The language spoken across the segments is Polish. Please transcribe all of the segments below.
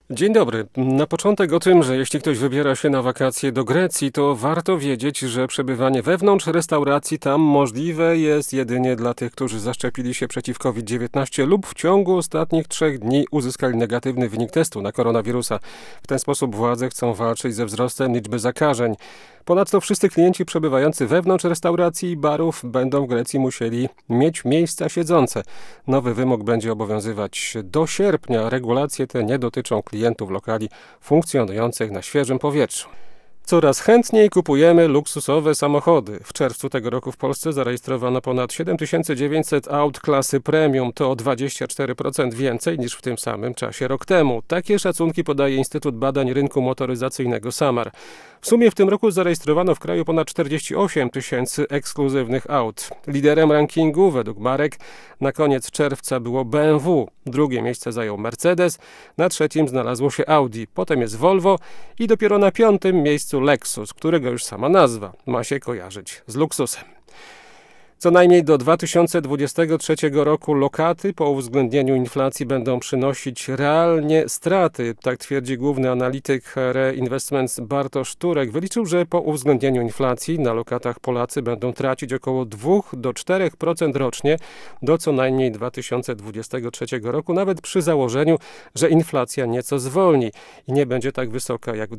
Dzień dobry. Na początek o tym, że jeśli ktoś wybiera się na wakacje do Grecji, to warto wiedzieć, że przebywanie wewnątrz restauracji tam możliwe jest jedynie dla tych, którzy zaszczepili się przeciw COVID-19 lub w ciągu ostatnich 3 dni uzyskali negatywny wynik testu na koronawirusa. W ten sposób władze chcą walczyć ze wzrostem liczby zakażeń. Ponadto wszyscy klienci przebywający wewnątrz restauracji i barów będą w Grecji musieli mieć miejsca siedzące. Nowy wymóg będzie obowiązywać do sierpnia. Regulacje te nie dotyczą klientów lokali funkcjonujących na świeżym powietrzu. Coraz chętniej kupujemy luksusowe samochody. W czerwcu tego roku w Polsce zarejestrowano ponad 7900 aut klasy premium. To o 24% więcej niż w tym samym czasie rok temu. Takie szacunki podaje Instytut Badań Rynku Motoryzacyjnego SAMAR. W sumie w tym roku zarejestrowano w kraju ponad 48 tysięcy ekskluzywnych aut. Liderem rankingu według marek na koniec czerwca było BMW. Drugie miejsce zajął Mercedes, na trzecim znalazło się Audi, potem jest Volvo i dopiero na 5. miejscu Lexus, którego już sama nazwa ma się kojarzyć z luksusem. Co najmniej do 2023 roku lokaty po uwzględnieniu inflacji będą przynosić realnie straty. Tak twierdzi główny analityk HR Investments Bartosz Turek. Wyliczył, że po uwzględnieniu inflacji na lokatach Polacy będą tracić około 2 do 4% rocznie do co najmniej 2023 roku, nawet przy założeniu, że inflacja nieco zwolni i nie będzie tak wysoka jak w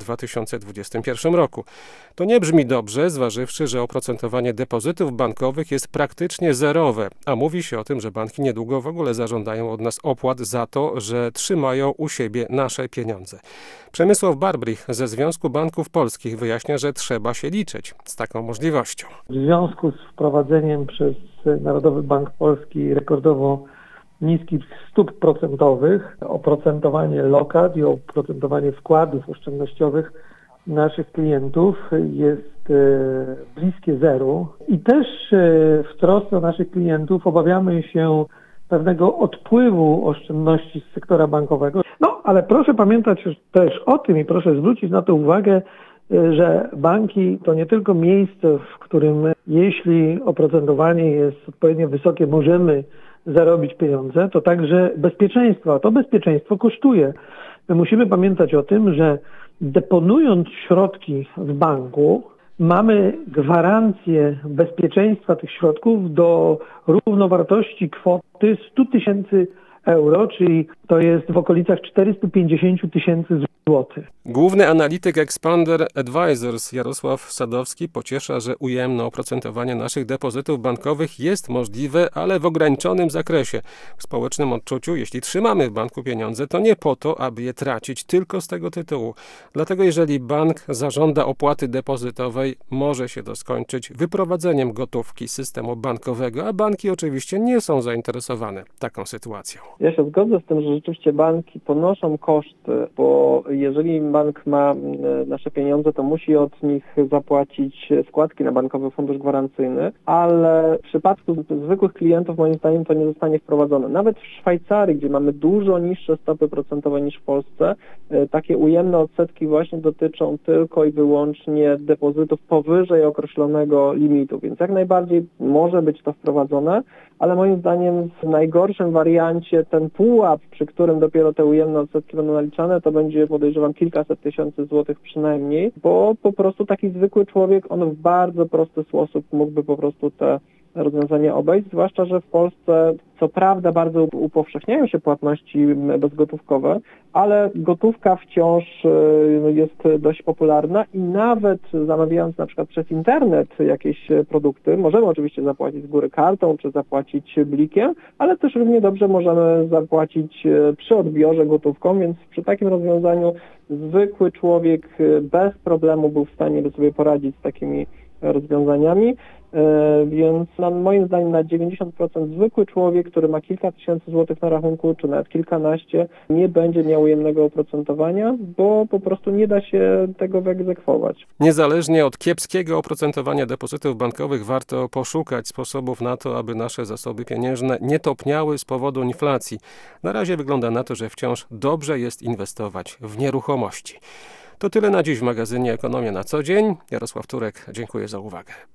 2021 roku. To nie brzmi dobrze, zważywszy, że oprocentowanie depozytów bankowych jest praktycznie zerowe, a mówi się o tym, że banki niedługo w ogóle zażądają od nas opłat za to, że trzymają u siebie nasze pieniądze. Przemysław Barbrich ze Związku Banków Polskich wyjaśnia, że trzeba się liczyć z taką możliwością. W związku z wprowadzeniem przez Narodowy Bank Polski rekordowo niskich stóp procentowych, oprocentowanie lokat i oprocentowanie wkładów oszczędnościowych naszych klientów jest bliskie zeru i też w trosce o naszych klientów obawiamy się pewnego odpływu oszczędności z sektora bankowego. No, ale proszę pamiętać też o tym i proszę zwrócić na to uwagę, że banki to nie tylko miejsce, w którym jeśli oprocentowanie jest odpowiednio wysokie, możemy zarobić pieniądze, to także bezpieczeństwo, a to bezpieczeństwo kosztuje. My musimy pamiętać o tym, że deponując środki w banku, mamy gwarancję bezpieczeństwa tych środków do równowartości kwoty 100 tysięcy euro, czyli to jest w okolicach 450 tysięcy złotych. Główny analityk Expander Advisors Jarosław Sadowski pociesza, że ujemne oprocentowanie naszych depozytów bankowych jest możliwe, ale w ograniczonym zakresie. W społecznym odczuciu, jeśli trzymamy w banku pieniądze, to nie po to, aby je tracić tylko z tego tytułu. Dlatego jeżeli bank zażąda opłaty depozytowej, może się to skończyć wyprowadzeniem gotówki z systemu bankowego, a banki oczywiście nie są zainteresowane taką sytuacją. Ja się zgodzę z tym, że rzeczywiście banki ponoszą koszty, bo jeżeli bank ma nasze pieniądze, to musi od nich zapłacić składki na Bankowy Fundusz Gwarancyjny, ale w przypadku zwykłych klientów moim zdaniem to nie zostanie wprowadzone. Nawet w Szwajcarii, gdzie mamy dużo niższe stopy procentowe niż w Polsce, takie ujemne odsetki właśnie dotyczą tylko i wyłącznie depozytów powyżej określonego limitu, więc jak najbardziej może być to wprowadzone, ale moim zdaniem w najgorszym wariancie ten pułap, przy którym dopiero te ujemne odsetki będą naliczane, to będzie, podejrzewam, kilkaset tysięcy złotych przynajmniej, bo po prostu taki zwykły człowiek, on w bardzo prosty sposób mógłby po prostu te rozwiązanie obejść, zwłaszcza, że w Polsce co prawda bardzo upowszechniają się płatności bezgotówkowe, ale gotówka wciąż jest dość popularna i nawet zamawiając na przykład przez internet jakieś produkty, możemy oczywiście zapłacić z góry kartą czy zapłacić blikiem, ale też równie dobrze możemy zapłacić przy odbiorze gotówką, więc przy takim rozwiązaniu zwykły człowiek bez problemu był w stanie sobie poradzić z takimi rozwiązaniami, więc moim zdaniem na 90% zwykły człowiek, który ma kilka tysięcy złotych na rachunku, czy nawet kilkanaście, nie będzie miał ujemnego oprocentowania, bo po prostu nie da się tego wyegzekwować. Niezależnie od kiepskiego oprocentowania depozytów bankowych warto poszukać sposobów na to, aby nasze zasoby pieniężne nie topniały z powodu inflacji. Na razie wygląda na to, że wciąż dobrze jest inwestować w nieruchomości. To tyle na dziś w magazynie Ekonomia na co dzień. Jarosław Turek, dziękuję za uwagę.